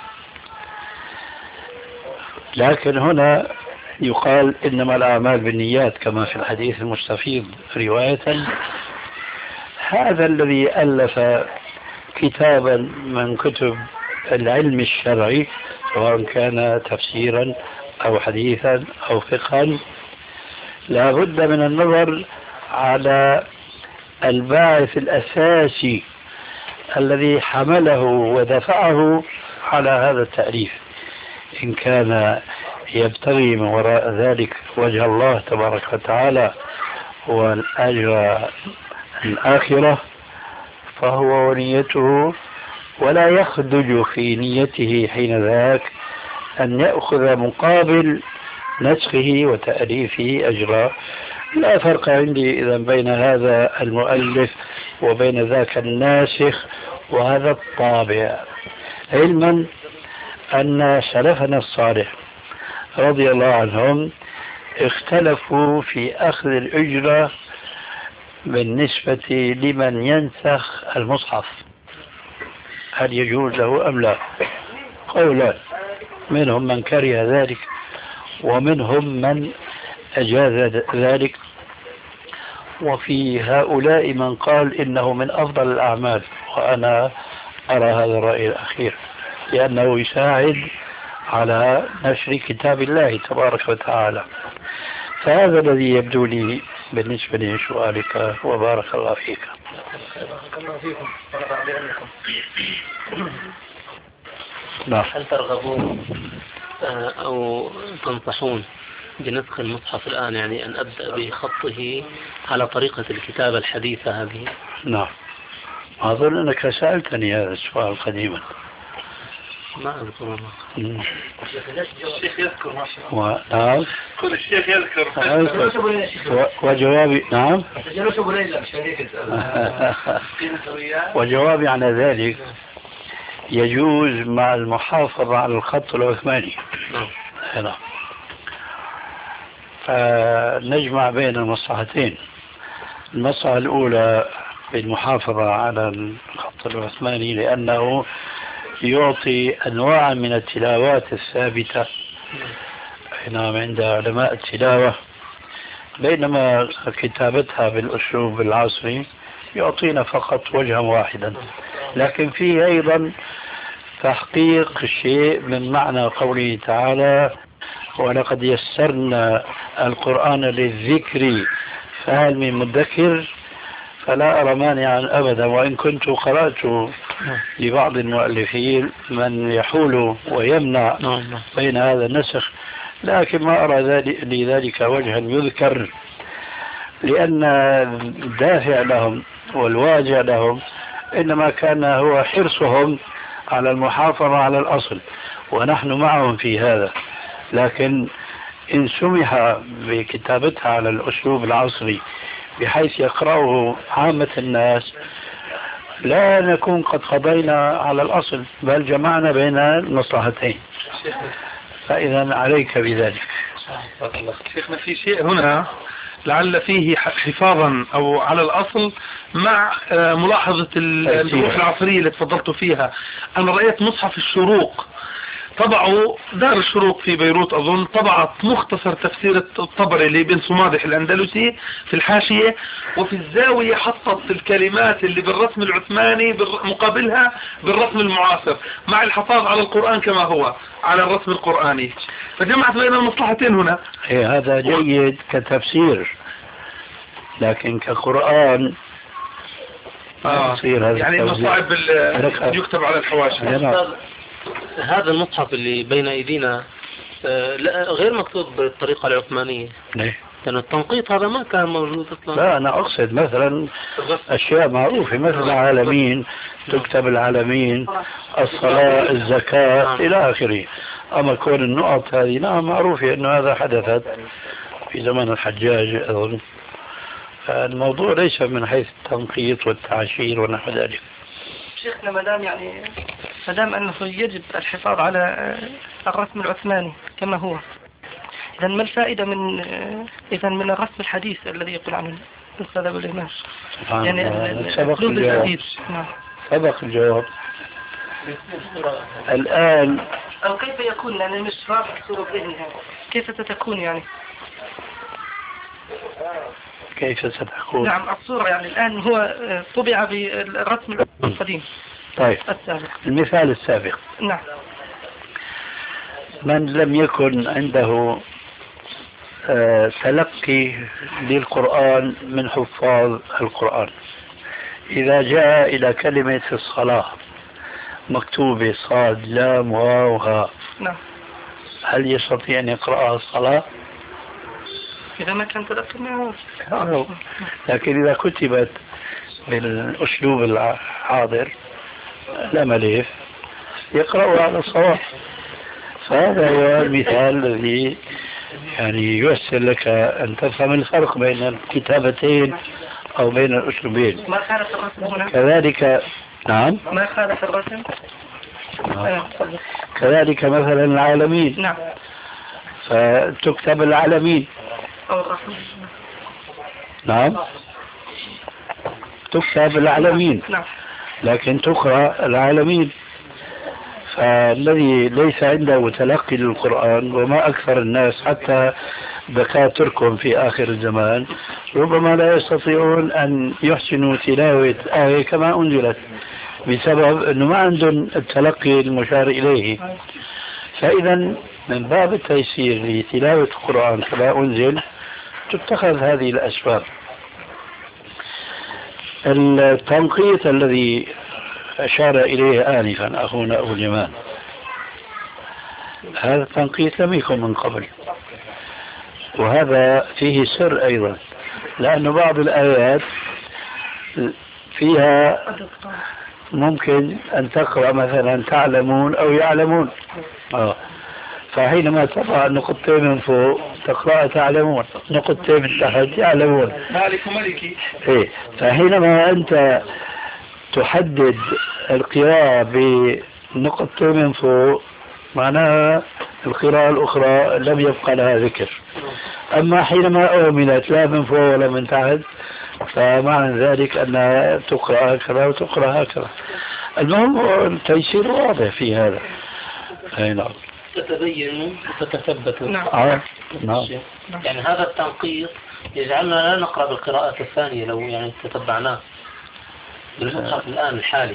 لكن هنا يقال إنما الأعمال بالنيات كما في الحديث المستفيض رواية. هذا الذي ألف كتابا من كتب العلم الشرعي سواء كان تفسيرا أو حديثا أو فقها لا بد من النظر على الباعث الأساسي الذي حمله ودفعه على هذا التأليف، إن كان يبتغي من وراء ذلك وجه الله تبارك وتعالى والأجر الآخرة فهو ونيته، ولا يخدج في نيته حين ذاك أن يأخذ مقابل نسخه وتأليفه أجرا. لا فرق عندي إذا بين هذا المؤلف وبين ذاك الناسخ وهذا الطابع، علما أن سلفنا الصالح رضي الله عنهم اختلفوا في أخذ الأجرة بالنسبة لمن ينسخ المصحف، هل يجوز له أم لا؟ قولان، منهم من كره ذلك ومنهم من أجاز ذلك، وفي هؤلاء من قال إنه من أفضل الأعمال، وأنا أرى هذا الرأي الأخير لأنه يساعد على نشر كتاب الله تبارك وتعالى. فهذا الذي يبدو لي بالنسبة لسؤالك، وبارك الله فيك. بارك الله فيكم. نعم. هل ترغبون أو تنصحون بنسخ المصحف الآن، يعني أن أبدأ بخطه على طريقة الكتابة الحديثة هذه؟ نعم، أظن أنك سألتني هذا السؤال قديما. ما أذكر والله. الشيخ يذكر ما شاء الله. و... نعم. كل الشيخ يذكر. و... وجوابي نعم. وجوابي على ذلك يجوز مع المحافظة على الخط العثماني. نعم. فنجمع بين المصلحتين. المصلحة الأولى بالمحافظة على الخط العثماني لأنه يعطي أنواع من التلاوات الثابتة نعم عند علماء التلاوة، بينما كتابتها بالأسلوب العصري يعطينا فقط وجها واحدا، لكن فيه أيضا تحقيق شيء من معنى قوله تعالى ولقد يسرنا القرآن للذكر فهل من مدكر، فلا أرى مانعا أبدا، وإن كنت قرأت لبعض المؤلفين من يحول ويمنع بين هذا النسخ، لكن ما أرى ذلك لذلك وجها يذكر، لأن الدافع لهم والواجع لهم إنما كان هو حرصهم على المحافظة على الأصل، ونحن معهم في هذا. لكن إن سمح بكتابتها على الأسلوب العصري بحيث يقرأه عامة الناس لا نكون قد قضينا على الأصل، بل جمعنا بين المصلحتين. فإذا عليك بذلك. شيخنا في شيء هنا لعل فيه حفاظا أو على الأصل مع ملاحظة الظروف العصرية اللي تفضلت فيها. أنا رأيت مصحف الشروق طبعوا دار الشروق في بيروت أظن، طبعت مختصر تفسير الطبري اللي بن صمادح الأندلسي في الحاشية، وفي الزاوية حطت الكلمات اللي بالرسم العثماني مقابلها بالرسم المعاصر مع الحفاظ على القرآن كما هو على الرسم القرآني، فجمعت بين المصلحتين هنا. إيه هذا جيد كتفسير، لكن كقرآن آه يعني انه صعب يكتب على الحواشي. هذا المصحف اللي بين ايدينا لا غير مكتوب بالطريقة العثمانية. ليه؟ لأن التنقيط هذا ما كان موجود أصلا. لا أنا أقصد مثلا أشياء معروفة مثل العالمين، تكتب العالمين، الصلاة، الزكاة إلى آخره. أما كون النقط هذه نعم معروفة أنه هذا حدثت في زمن الحجاج أظن. الموضوع ليس من حيث التنقيط والتعشير ونحو ذلك. شيخنا مدام يعني مدام أنه يجب الحفاظ على الرسم العثماني كما هو، إذا ما الفائدة من إذا من الرسم الحديث الذي يقول عنه الأستاذ أبو الإمام؟ يعني سبق الجواب. نعم. سبق الجواب. الآن أو كيف يكون يعني مش رابط صورة ذهني كيف ستكون يعني؟ كيف ستكون؟ نعم الصورة يعني الآن هو طبع بالرسم القديم. طيب السابق. المثال السابق. نعم. من لم يكن عنده آه تلقي للقرآن من حفاظ القرآن، إذا جاء إلى كلمة الصلاة مكتوبة صاد لام واو ها، نعم، هل يستطيع أن يقرأها الصلاة؟ إذا ما كان تلقي معه. لكن إذا كتبت بالأسلوب الحاضر لم ألف يقرأها على الصواب. فهذا هو المثال الذي يعني ييسر لك أن تفهم الفرق بين الكتابتين أو بين الأسلوبين. ما خالف الرسم هنا؟ كذلك نعم ما خالف الرسم. نعم. كذلك مثلا العالمين. نعم. فتكتب العالمين. أو الرسم. نعم. تكتب العالمين. نعم. لكن تقرأ العالمين. فالذي ليس عنده تلقي للقرآن، وما أكثر الناس حتى دكاتركم في آخر الزمان ربما لا يستطيعون أن يحسنوا تلاوة آية كما أنزلت بسبب أنه ما عندهم التلقي المشار إليه. فإذا من باب التيسير لتلاوة القرآن كما أنزل تتخذ هذه الأسباب. التنقيط الذي أشار إليه آنفا أخونا أبو اليمان، هذا التنقيط لم يكن من قبل، وهذا فيه سر أيضا، لأن بعض الآيات فيها ممكن أن تقرأ مثلا تعلمون أو يعلمون، آه. فحينما تقرأ نقطتين من فوق تقرأ تعلمون، نقطتين من تحت يعلمون. مالك ملكي. إيه. فحينما أنت تحدد القراءة بنقطتين من فوق معناها القراءة الأخرى لم يبقى لها ذكر. أما حينما أؤمنت لا من فوق ولا من تحت فمعنى ذلك أنها تقرأ هكذا وتقرأ هكذا. المهم التيسير واضح في هذا. أي نعم. تتبين وتتثبت. نعم. آه. نعم. يعني هذا التنقيط يجعلنا لا نقرأ بالقراءة الثانية لو يعني تتبعناه بالمصحف الآن الحالي.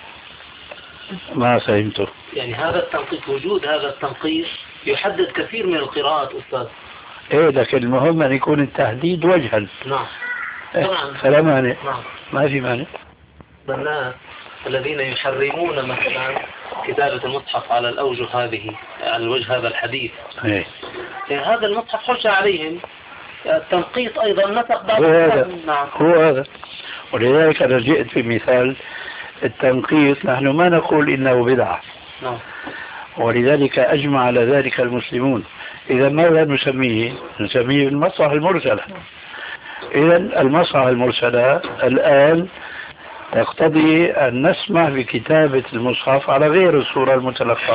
ما فهمته. يعني هذا التنقيط، وجود هذا التنقيط يحدد كثير من القراءات أستاذ. إيه لكن المهم أن يكون التحديد وجها. نعم. إيه. طبعا. فلا مانع. نعم. ما في مانع. بنا الذين يحرمون مثلا كتابة المصحف على الأوجه هذه، على الوجه هذا الحديث. إيه. هذا المصحف حجة عليهم. التنقيط أيضا نسق بعض. هو هذا نعم. هو هذا ولذلك أنا جئت بمثال التنقيط. نحن ما نقول إنه بدعة. نعم. ولذلك أجمع على ذلك المسلمون. إذا ماذا نسميه؟ نسميه المصحف المرسلة. إذا المصحف المرسلة الآن يقتضي أن نسمح بكتابة المصحف على غير الصورة المتلقاة.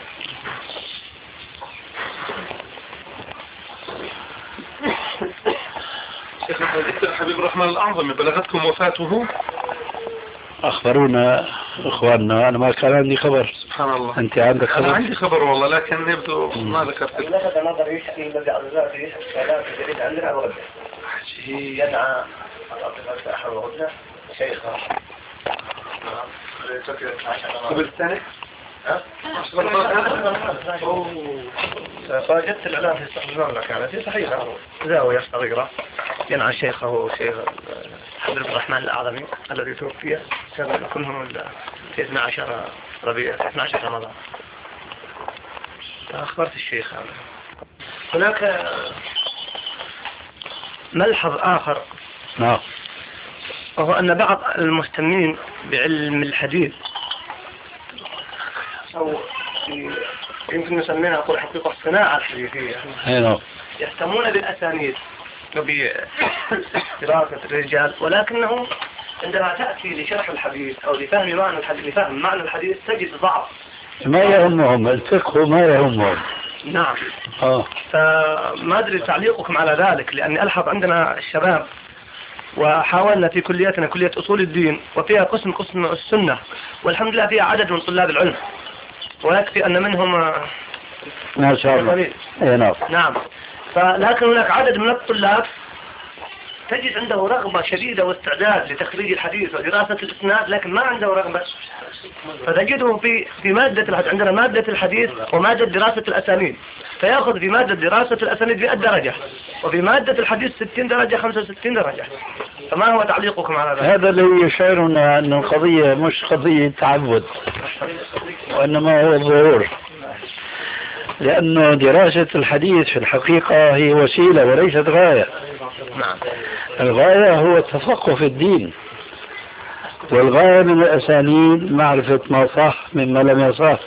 شيخنا الدكتور حبيب الرحمن الأعظم بلغتكم وفاته؟ أخبرونا إخواننا، أنا ما كان عندي خبر. سبحان الله. أنت عندك خبر؟ أنا عندي خبر والله، لكن يبدو ما ذكرت. لفت نظر يشكي الذي على ذلك الكلام الجديد عندنا وغدا. يدعى الأطباء أحد وغدا شيخا. قبل سنة؟ فوجدت الإعلام في استخدام لك يعني في صحيحة زاوية صغيرة ينعى شيخه شيخ حبيب الرحمن الأعظمي الذي توفي سنة كلهم في اثني عشر ربيع اثني عشر رمضان. فأخبرت الشيخ هذا. هناك ملحظ آخر، نعم، وهو أن بعض المهتمين بعلم الحديث أو يمكن نسميها أقول حقيقة الصناعة الحديثية يهتمون بالأسانيد وبدراسة الرجال، ولكنه عندما تأتي لشرح الحديث أو لفهم معنى الحديث لفهم معنى الحديث تجد ضعف. ما يهمهم الفقه، ما يهمهم. نعم. آه. فما أدري تعليقكم على ذلك، لأني ألحظ عندنا الشباب وحاولنا في كلياتنا كلية أصول الدين وفيها قسم قسم السنة، والحمد لله فيها عدد من طلاب العلم ويكفي أن منهم ما شاء الله. نعم. نعم. فلكن هناك عدد من الطلاب تجد عنده رغبة شديدة واستعداد لتخريج الحديث ودراسة الإسناد، لكن ما عنده رغبة. فتجده في في مادة الحديث، عندنا مادة الحديث ومادة دراسة الأسانيد، فيأخذ في مادة دراسة الأسانيد مئة درجة وفي مادة الحديث ستين درجة خمسة وستين درجة. فما هو تعليقكم على ذلك؟ هذا اللي يشعرنا أن القضية مش قضية تعبد وإنما هو الظهور، لأنه دراسة الحديث في الحقيقة هي وسيلة وليست غاية. الغاية هو التفقه في الدين، والغاية من الأسانيد معرفة ما صح مما لم يصح.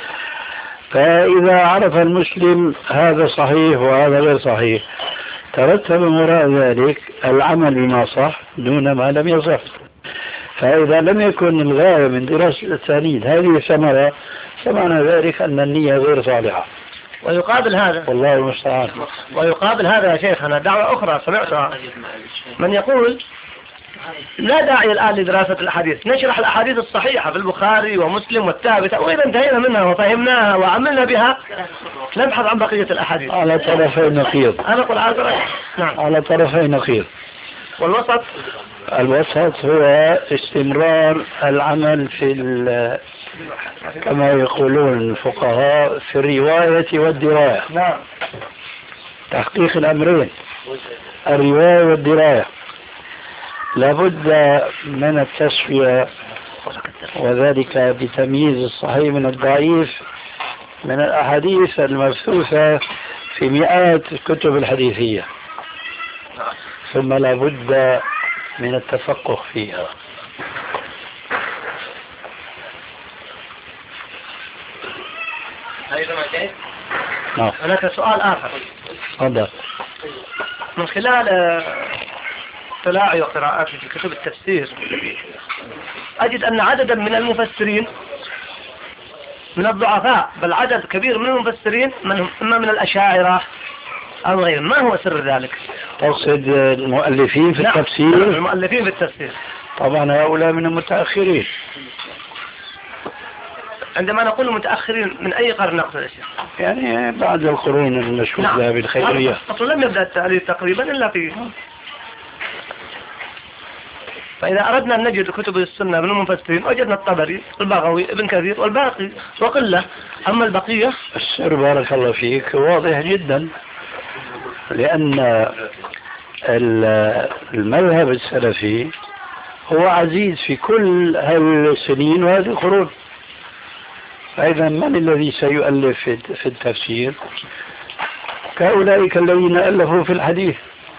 فإذا عرف المسلم هذا صحيح وهذا غير صحيح ترتب من وراء ذلك العمل بما صح دون ما لم يصح. فإذا لم يكن الغاية من دراسة الأسانيد هذه ثمرة، فمعنى ذلك أن النية غير صالحة. ويقابل هذا والله المستعان. ويقابل هذا يا شيخنا دعوة أخرى سمعتها من يقول لا داعي الآن لدراسة الأحاديث، نشرح الأحاديث الصحيحة في البخاري ومسلم والثابتة، وإذا انتهينا منها وفهمناها وعملنا بها نبحث عن بقية الأحاديث. على طرفي نقيض. أنا أقول على طرفي. نعم. على طرفي نقيض. والوسط الوسط هو استمرار العمل في كما يقولون الفقهاء في الرواية والدراية. نعم. تحقيق الأمرين، الرواية والدراية. لابد من التصفية، وذلك بتمييز الصحيح من الضعيف من الأحاديث المبثوثة في مئات الكتب الحديثية، ثم لابد من التفقه فيها. نعم. هناك سؤال آخر. تفضل. من خلال اطلاعي وقراءاتي في كتب التفسير أجد أن عددا من المفسرين من الضعفاء، بل عدد كبير من المفسرين منهم إما من الأشاعرة أو غيرهم. ما هو سر ذلك؟ تقصد المؤلفين في نعم. التفسير؟ المؤلفين في التفسير. طبعا هؤلاء من المتأخرين. عندما نقول متأخرين من أي قرن نقصد يا شيخ؟ يعني بعد القرون المشهودة نعم. بالخيرية. أصلا لم يبدأ التأليف تقريبا إلا في. فإذا أردنا أن نجد كتب السنة من المفسرين وجدنا الطبري البغوي ابن كثير والباقي وقلة. أما البقية السر بارك الله فيك واضح جدا، لأن المذهب السلفي هو عزيز في كل هالسنين وهذه القرون. فإذا من الذي سيؤلف في التفسير؟ كأولئك الذين ألفوا في الحديث.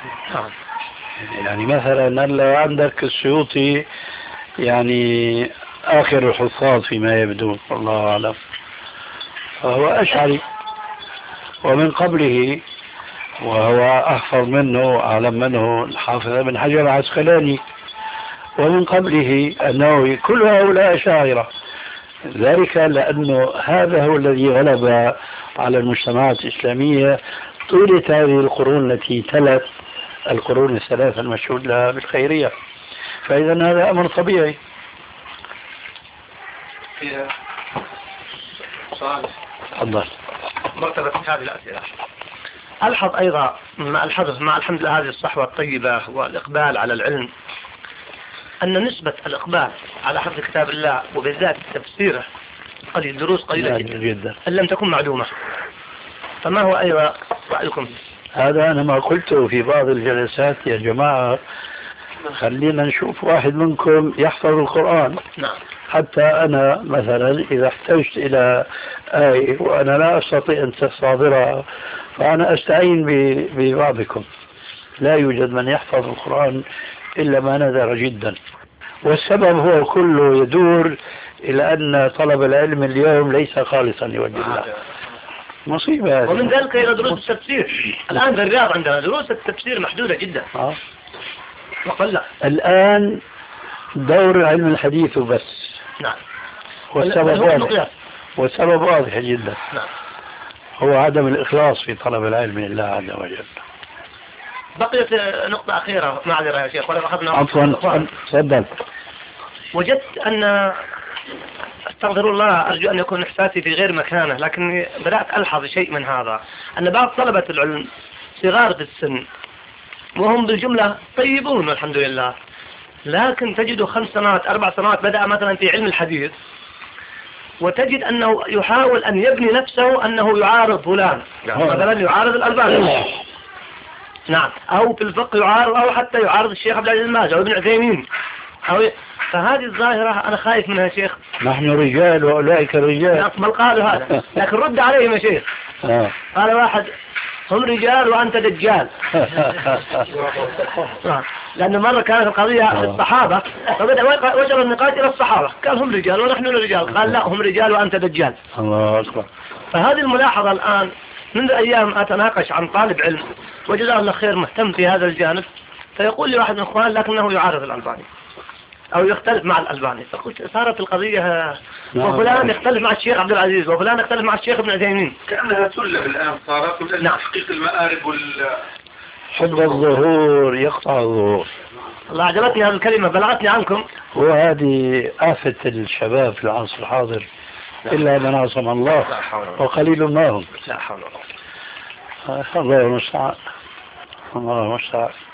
يعني مثلا لو عندك السيوطي يعني آخر الحفاظ فيما يبدو والله أعلم، فهو أشعري، ومن قبله وهو أحفظ منه وأعلم منه الحافظ ابن حجر العسقلاني، ومن قبله النووي، كل هؤلاء أشاعرة. ذلك لأنه هذا هو الذي غلب على المجتمعات الإسلامية طيلة هذه القرون التي تلت القرون الثلاثة المشهود لها بالخيرية. فإذا هذا أمر طبيعي. تفضل. مرتبة هذه الأسئلة. ألحظ أيضا مع الحظ مع الحمد لله هذه الصحوة الطيبة والإقبال على العلم أن نسبة الإقبال على حفظ كتاب الله وبالذات تفسيره قليل، دروس قليلة جدا, جدا. إن لم تكن معلومة. فما هو أيضا رأيكم؟ هذا أنا ما قلته في بعض الجلسات يا جماعة، خلينا نشوف واحد منكم يحفظ القرآن. نعم. حتى أنا مثلا إذا احتجت إلى آية وأنا لا أستطيع أن أستحضرها فأنا أستعين ببعضكم. لا يوجد من يحفظ القرآن إلا ما نذر جدا، والسبب هو كله يدور إلى أن طلب العلم اليوم ليس خالصا لوجه الله. مصيبة هذه. ومن ذلك إلى دروس التفسير. الآن في الرياض عندنا دروس التفسير محدودة جدا. آه. وقل الآن دور علم الحديث بس. نعم. والسبب واضح. والسبب واضح جدا. نعم. هو عدم الإخلاص في طلب العلم لله عز وجل. بقيت نقطة أخيرة معذرة يا شيخ ولا أخذنا. عفوا تفضل. وجدت أن استغفر الله أرجو أن يكون إحساسي في غير مكانه، لكني بدأت ألحظ شيء من هذا، أن بعض طلبة العلم صغار في السن وهم بالجملة طيبون والحمد لله، لكن تجد خمس سنوات أربع سنوات بدأ مثلا في علم الحديث وتجد أنه يحاول أن يبني نفسه أنه يعارض فلان، مثلا يعارض الألباني، نعم، أو في الفقه يعارض، أو حتى يعارض الشيخ عبد العزيز الماجد أو ابن عثيمين. فهذه الظاهرة أنا خايف منها يا شيخ. نحن رجال وأولئك رجال. ما قالوا هذا، لكن رد عليهم يا شيخ. قال واحد هم رجال وأنت دجال. لأنه مرة كانت القضية الصحابة فبدأ وجر النقاش إلى الصحابة، قال هم رجال ونحن رجال، قال لا هم رجال وأنت دجال. الله أكبر. فهذه الملاحظة الآن منذ أيام أتناقش عن طالب علم وجزاه الله خير مهتم في هذا الجانب، فيقول لي واحد من الأخوان لكنه يعارض الألباني أو يختلف مع الألباني. فقلت صارت القضية وفلان يختلف مع الشيخ عبد العزيز وفلان يختلف مع الشيخ ابن عثيمين، كأنها سلة الآن صارت ولا تحقيق المآرب وال حب الظهور يقطع الظهور. الله عجبتني هذه الكلمة بلغتني عنكم. وهذه آفة الشباب في العصر الحاضر إلا من عصم الله وقليل ما هم. لا حول ولا قوة. الله المستعان. الله المستعان.